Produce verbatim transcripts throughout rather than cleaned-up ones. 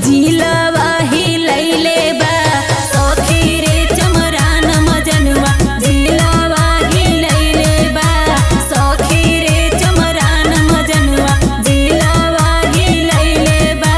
जिलावा हिलैले बा सखी रे चमरान मजनुआ जिलावा हिलैले बा सखी रे चमरान मजनुआ जिलावा हिलैले बा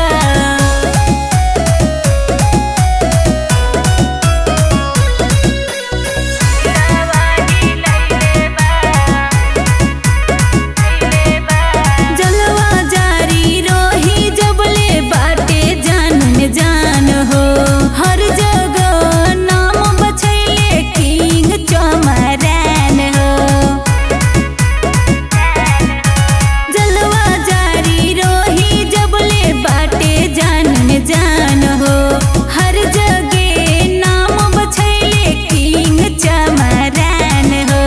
जलवा जारी रोही जबले बाटे जान में जान हो हर जगह नाम बछैले किंग चमरान हो जलवा जारी रोही जबले बाटे जान में जान हो हर जगह नाम बछैले किंग चमरान हो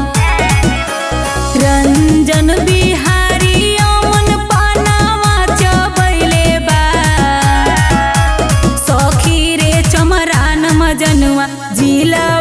रंजन बिहारी अमन पानावा चबैले बा सखी रे चमरान मजनुआ जिला